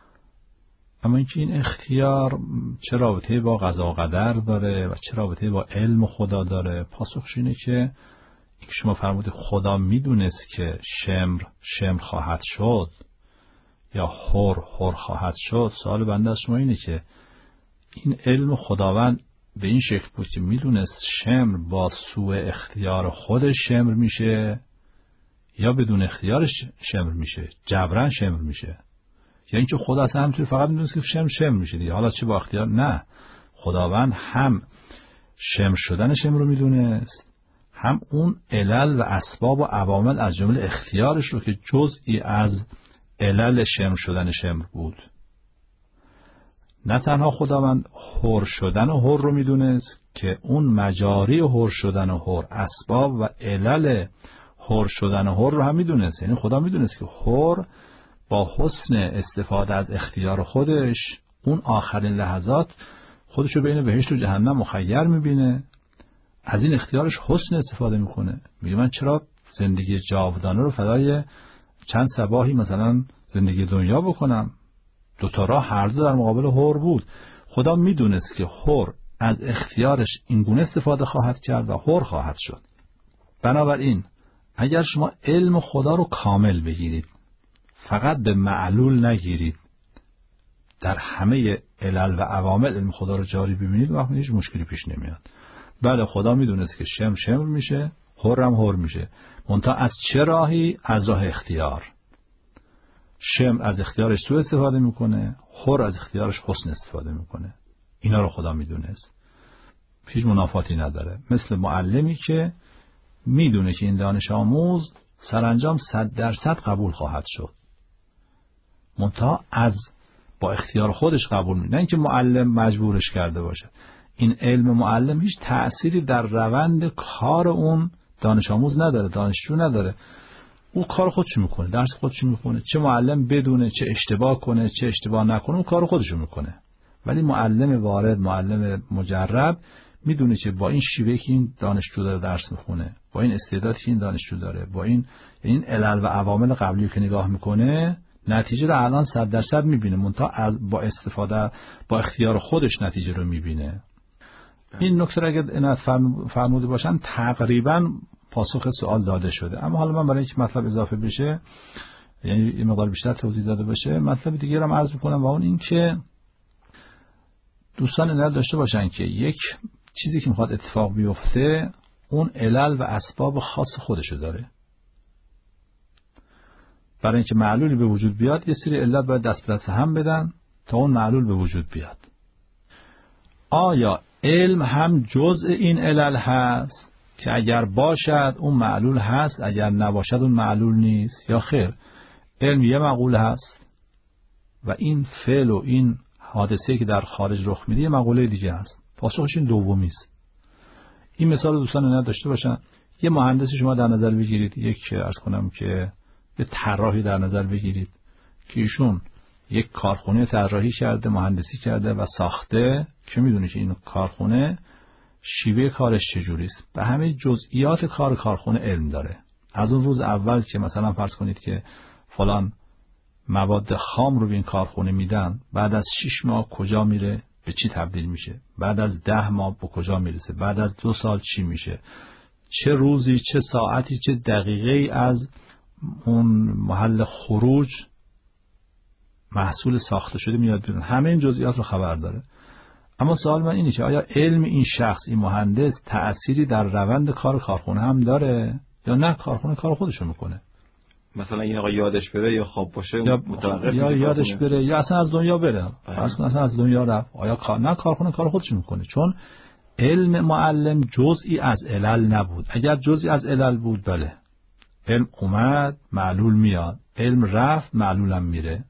اما اینکه این اختیار چه رابطه با قضا و قدر داره و چه رابطه با علم خدا داره، پاسخش اینه که این که شما فرمودید خدا میدونست که شمر شمر خواهد شد یا حر حر خواهد شد. سوال بنده از شما اینه که این علم خداوند به این شکل بود که میدونست شمر با سوء اختیار خودش شمر میشه یا بدون اختیارش شمر میشه، جبران شمر میشه، یا اینکه خدا اصلا همینطوری فقط میدونست که شمر شمر میشه دیگه، حالا چه با اختیار؟ نه، خداوند هم شمر شدن شمر رو میدونست، هم اون علل و اسباب و عوامل از جمله اختیارش رو که جزئی از علل شمر شدن شمر بود. نه تنها خداوند حر شدن و حر رو میدونست که اون مجاری حر شدن و حر، اسباب و علل حر شدن و حر رو هم میدونست. یعنی خدا میدونست که حر با حسن استفاده از اختیار خودش اون آخرین لحظات خودشو بین بهشت و جهنم مخیر میبینه، از این اختیارش حسن استفاده میکنه. میگه من چرا زندگی جاودانه رو فدای چند صباحی مثلا زندگی دنیا بکنم؟ دوتا راه هر دو در مقابل حر بود. خدا میدونست که حر از اختیارش اینگونه استفاده خواهد کرد و حر خواهد شد. بنابراین اگر شما علم خدا رو کامل بگیرید، فقط به معلول نگیرید، در همه علل و عوامل علم خدا رو جاری ببینید، وقت هیچ مشکلی پیش نمیاد. بله خدا میدونست که شمر شمر میشه، حر هم حر میشه، منتها از چه راهی؟ از راه اختیار. شمر از اختیارش سوء استفاده میکنه، حر از اختیارش حسن استفاده میکنه. اینا رو خدا میدونست، هیچ منافاتی نداره. مثل معلمی که میدونه که این دانش آموز سرانجام صد درصد قبول خواهد شد، منتها از با اختیار خودش قبول میکنه، نه اینکه معلم مجبورش کرده باشه. این علم معلم هیچ تأثیری در روند کار اون دانش آموز نداره، دانشجو نداره. او کار خودش میکنه، درس خودش میکنه، چه معلم بدونه چه اشتباه کنه چه اشتباه نکنه، اون کار خودش میکنه. ولی معلم وارد، معلم مجرب میدونه که با این شیوهی که این دانشجو داره درس میخونه، با این استعدادی که این دانشجو داره، با این این علل و عوامل قبلی که نگاه میکنه، نتیجه رو الان صد درصد میبینه، منتها با استفاده با اختیار خودش نتیجه رو میبینه. این نکته اگه عنایت فرموده باشن تقریبا پاسخ سوال داده شده. اما حالا من برای اینکه مطلب اضافه بشه، یعنی این مقدار بیشتر توضیح داده بشه، مطلب دیگه رو عرض میکنم و اون این که دوستان عنایت داشته باشن که یک چیزی که میخواد اتفاق بیفته اون علل و اسباب خاص خودشو داره. برای اینکه معلولی به وجود بیاد یه سری علت باید دست به دست هم بدن تا اون معلول به وجود بیاد. آیا علم هم جزء این علل هست که اگر باشد اون معلول هست، اگر نباشد اون معلول نیست، یا خیر علم یه مقوله هست و این فعل و این حادثه که در خارج رخ میده یه مقوله دیگه هست. پاسخش این دومی است. این مثال دوستان نداشته باشن. یه مهندسی شما در نظر بگیرید، یک عرض کنم که یه طراحی در نظر بگیرید که ایشون یک کارخونه طراحی کرده، مهندسی کرده و ساخته، که میدونه که این کارخونه شیوه کارش چجوری است، به همه جزئیات کار کارخونه علم داره. از اون روز اول که مثلا فرض کنید که فلان مواد خام رو به این کارخونه میدن، بعد از شش ماه کجا میره، به چی تبدیل میشه، بعد از ده ماه به کجا میرسه، بعد از دو سال چی میشه، چه روزی، چه ساعتی، چه دقیقه‌ای از اون محل خروج محصول ساخته شده میاد بیرون. همه این جزئیات رو خبر داره. اما سوال من اینه که آیا علم این شخص، این مهندس، تأثیری در روند کار کارخونه هم داره یا نه کارخونه کار خودشو میکنه؟ مثلا این آقا یادش بره یا خواب باشه یا, یا یادش بره یا اصلا از دنیا بره، اصلا اصلا از دنیا رفت، آیا کار نه کارخونه کار خودشو میکنه؟ چون علم معلم جزئی از علل نبود. اگر جزئی از علل بود بله، علم اومد معلول میاد، علم رفت معلولم میره.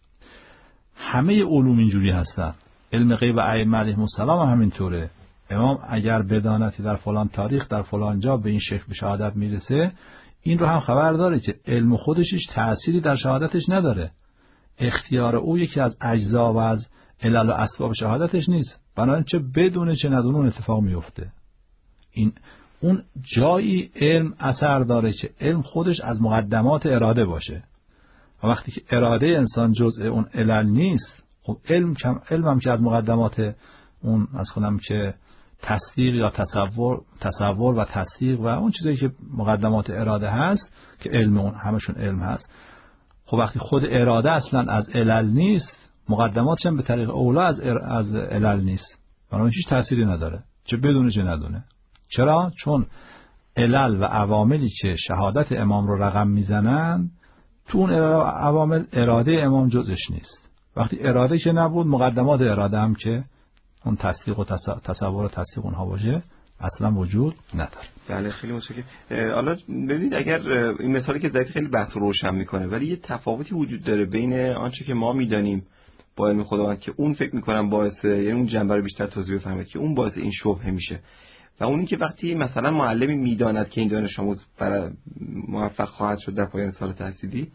همه علوم اینجوری هستن. علم غیب ائمه علیهم السلام هم همینطوره. امام اگر بدانتی در فلان تاریخ در فلان جا به این شکل به شهادت میرسه، این رو هم خبر داره که علم خودش هیچ تأثیری در شهادتش نداره. اختیار او یکی از اجزا و از علل و اسباب شهادتش نیست. بنابراین چه بدونه چه ندونه اون اتفاق میفته. این اون جایی علم اثر داره که علم خودش از مقدمات اراده باشه. و وقتی که اراده انسان جزء اون علل نیست، خب علم کم علم هم که از مقدمات اون از کنم که تصدیق یا تصور تصور و تصدیق و اون چیزایی که مقدمات اراده هست که علم اون همشون علم هست. خب وقتی خود اراده اصلا از علل نیست، مقدماتش هم به طریق اولا از از علل نیست، بنابراین هیچ تأثیری نداره چه بدونه چه ندونه. چرا؟ چون علل و عواملی که شهادت امام رو رقم میزنن تو اون عوامل اراده امام جزش نیست. وقتی اراده که نبود، مقدمات اراده هم که اون تصدیق و تصور و تصدیق اونها باشه اصلا وجود نداره. بله خیلی متشکرم. حالا ببینید اگر این مثالی که زدید خیلی بحث روشن میکنه، ولی یه تفاوتی وجود داره بین آنچه که ما میدانیم با علم خداوند که اون فکر میکنم باعث، یعنی اون جنبه رو بیشتر توضیح بفهمید که اون باعث این شبهه میشه، و اونی که وقتی مثلا معلمی میداند که این دانش آموز برای موفق خواهد شد در پایان سال تحصیلی،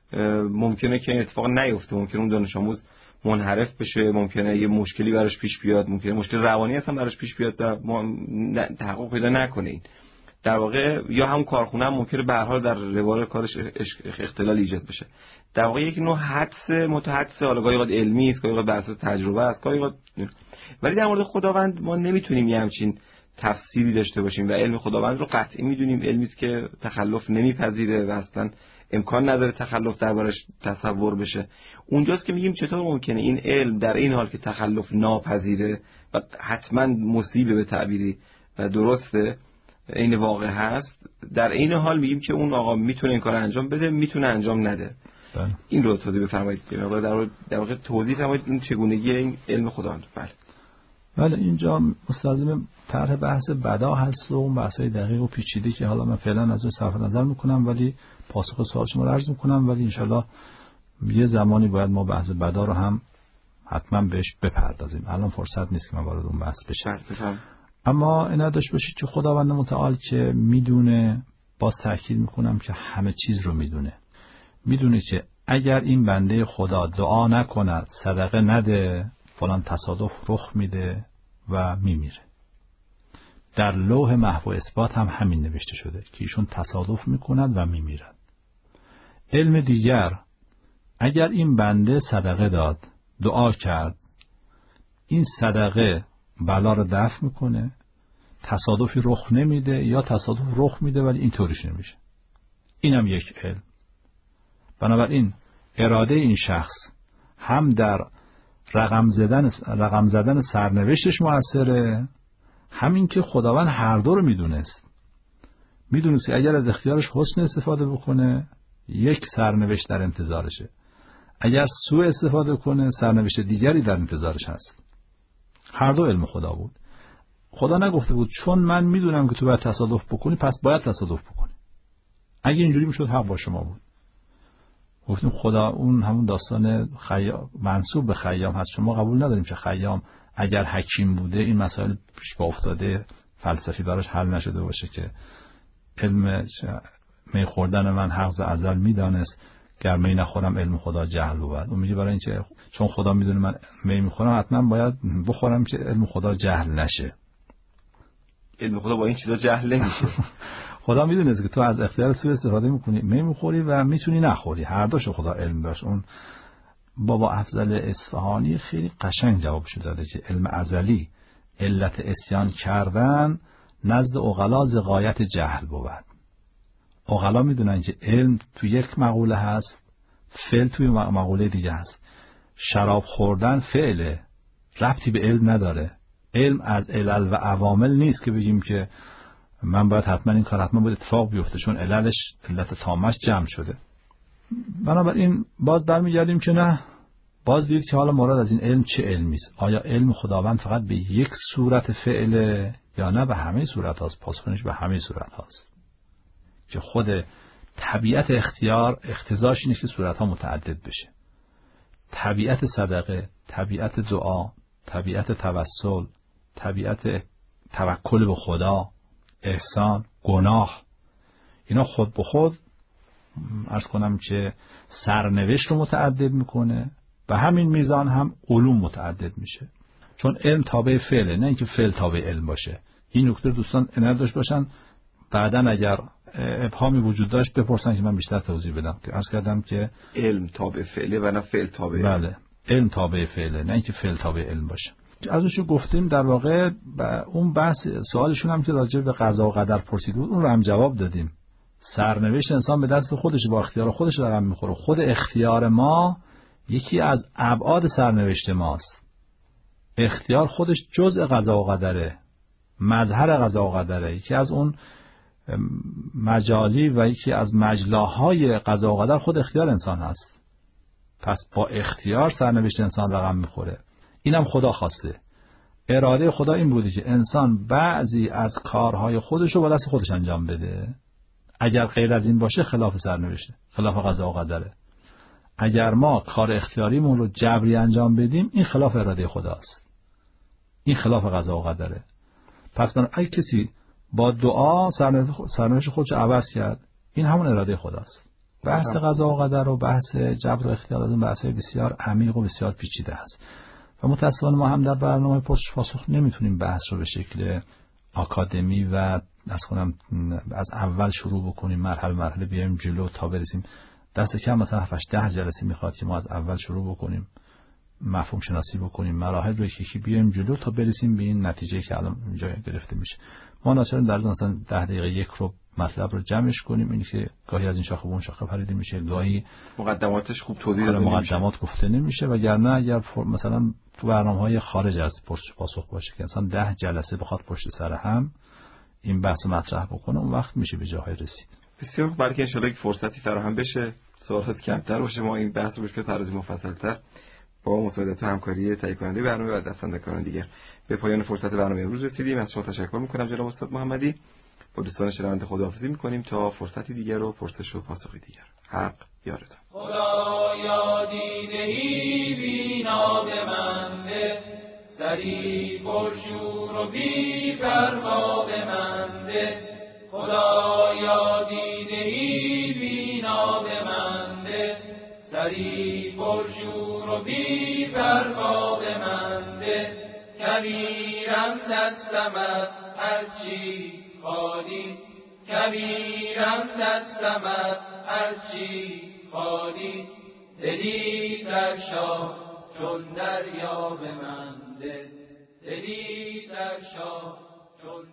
ممکنه که این اتفاق نیفته، ممکنه اون دانش آموز منحرف بشه، ممکنه یه مشکلی براش پیش بیاد، ممکنه مشکل روانی اصلا براش پیش بیاد و تحقق پیدا نکنه. این در واقع یا همون کارخونه هم ممکنه به هر حال در روال کارش اختلال ایجاد بشه. در واقع یک نوع حدس متحدث، حالا گاهی اوقات علمی است، گاهی اوقات بر اساس تجربه است، گاهی اوقات. ولی در مورد خداوند ما نمیتونیم یه همچین تفسیری داشته باشیم و علم خداوند رو قطعی میدونیم، علمی است که تخلف نمیپذیره و اصلا امکان نداره تخلف دربارش تصور بشه. اونجاست که میگیم چطور ممکنه این علم در این حال که تخلف ناپذیره و حتما مصیبه به تعبیری و درسته این واقع هست، در این حال میگیم که اون آقا میتونه این کار انجام بده، میتونه انجام نده. بله. این رو توضیح بفرمایید. در واقع توضیح فرمایید این چگونگی این علم خداوند. بله. بله اینجا مستلزم طرح بحث بدا هست و اون بحث‌های دقیق و پیچیده که حالا من فعلا از اون صرف نظر میکنم، ولی پاسخ سوال شما رو عرض میکنم، ولی انشالله یه زمانی باید ما بحث بدا رو هم حتما بهش بپردازیم. الان فرصت نیست که من وارد اون بحث بشم. اما اینا داشت باشید که خداوند متعال که میدونه، باز تأکید میکنم که همه چیز رو میدونه. میدونه که اگر این بنده خدا دعا نکند، صدقه نده، فلان تصادف رخ میده و میمیره. در لوح محو اثبات هم همین نوشته شده که ایشون تصادف میکند و میمیرد. علم دیگر، اگر این بنده صدقه داد، دعا کرد، این صدقه بلا رو دفع میکنه، تصادفی رخ نمیده یا تصادف رخ میده ولی اینطوریش نمیشه. اینم یک علم. بنابراین اراده این شخص هم در رقم زدن رقم زدن سرنوشتش موثره، همین که خداوند هر دو رو میدونست. میدونست که اگر از اختیارش حسن استفاده بکنه، یک سرنوشت در انتظارشه، اگر سوء استفاده کنه سرنوشت دیگری در انتظارش هست. هر دو علم خدا بود. خدا نگفته بود چون من میدونم که تو باید تصادف بکنی پس باید تصادف بکنی. اگه اینجوری میشد حق با شما بود. گفتیم خدا اون همون داستان خیام منسوب به خیام هست. شما قبول نداریم که خیام اگر حکیم بوده این مسائل پیش با افتاده فلسفی براش حل نشده باشه که علم می خوردن من حق ازل میدانست گر می نخورم علم خدا جهل بود. اون میگه برای اینکه چون خدا میدونه من می میخورم حتما باید بخورم که علم خدا جهل نشه. علم خدا با این چیزا جهل نمیشه. خدا میدونه که تو از اختیار سوء استفاده میکنی، می میخوری و میتونی نخوری. هر دوشو خدا علم داشت. اون بابا افضل اصفهانی خیلی قشنگ جوابشو داده که علم ازلی علت اسیان کردن نزد عقلا ز غایت جهل بود. عقلا میدونن که علم تو یک مقوله هست، فعل توی مقوله دیگه هست. شراب خوردن فعله، ربطی به علم نداره. علم از علل و عوامل نیست که بگیم که من باید حتما این کار حتما باید اتفاق بیفته چون عللش علت تامش جمع شده. بنابراین باز برمیگردیم که نه، باز دید که حالا مراد از این علم چه علمی است. آیا علم خداوند فقط به یک صورت فعله یا نه به همه صورت هاست؟ پاسخش به همه صورت هاست که خود طبیعت اختیار اقتضاش اینه که صورت ها متعدد بشه. طبیعت صدقه، طبیعت دعا، طبیعت توسل، طبیعت توکل به خدا، احسان، گناه، اینا خود به خود عرض کنم که سرنوشت رو متعدد میکنه. به همین میزان هم علوم متعدد میشه چون علم تابع فعله، نه اینکه فعل تابع علم باشه. این نکته دوستان عنایت داشت باشن. بعدن اگر ابهامی وجود داشت بپرسن که من بیشتر توضیح بدم. که عرض کردم که علم تابع فعله و نه فعل تابع علم. بله، علم تابع فعله، نه اینکه فعل تابع علم باشه. ازشو گفتیم در واقع اون بحث سوالشون هم که راجع به قضا و قدر پرسید بود اون رو هم جواب دادیم. سرنوشت انسان به دست خودش، با اختیار خودش رقم میخوره. خود اختیار ما یکی از ابعاد سرنوشت ماست. اختیار خودش جزء قضا و قدره، مظهر قضا و قدره، یکی از اون مجالی و یکی از مجلاهای قضا و قدر خود اختیار انسان هست. پس با اختیار سرنوشت انسان رقم میخوره. اینم خدا خواسته. اراده خدا این بوده که انسان بعضی از کارهای خودش رو با دست خودش انجام بده. اگر غیر از این باشه خلاف سرنوشته، خلاف قضا و قدره. اگر ما کار اختیاریمون رو جبری انجام بدیم این خلاف اراده خداست، این خلاف قضا و قدره. پس من اگه کسی با دعا سرنوشت خودش عوض کرد این همون اراده خداست. بحث قضا و قدر و بحث جبر و اختیار از اون بحث بسیار عمیق و بسیار پیچیده است و متأسفانه ما هم در برنامه پرسش پاسخ نمیتونیم بحث رو به شکل آکادمی و از کنم از اول شروع بکنیم، مرحله مرحله بیایم جلو تا برسیم. دست کم مثلا هفت ده جلسه میخواد که ما از اول شروع بکنیم، مفهوم شناسی بکنیم، مراحل رو یکی بیایم جلو تا برسیم به این نتیجه که الان اینجا گرفته میشه. ما ناچاریم در مثلا ده دقیقه یک رو مطلب رو جمعش کنیم. اینی که گاهی از این شاخه به اون شاخه پریده میشه، گاهی مقدماتش خوب توضیح داده نمیشه، مقدمات گفته نمیشه. وگرنه اگر مثلا تو برنامه‌های خارج از پرسش پاسخ باشه که انسان ده جلسه بخواد پشت سر هم این بحث مطرح بکنه اون وقت میشه به جاهای رسید. بسیار خوب. برای انشالله یک فرصتی فراهم بشه، سوالات کمتر باشه، ما این بحث رو بشه طرز مفصل‌تر با مساعدت و همکاری تهیه کننده برنامه و دستندگان دیگر به پایان فرصت برنامه امروز رسیدیم. از شما تشکر می‌کنم جناب استاد محمدی. با دوستان شنونده خداحافظی می‌کنیم تا فرصتی دیگر و پرسش و پاسخی دیگر. حق یارتون. خدایا دیده‌ای بینا به من ده، سری پرشور و بی پروا به من ده. خدایا دیده‌ای بینا به من ده، سری پرشور و بی پروا به من ده. کبیرم دستمت هر چیز خالی، کبیرم دستمت هر چیز خالی. دلی سرشا چون دریا به من ده، دلی سرشا چون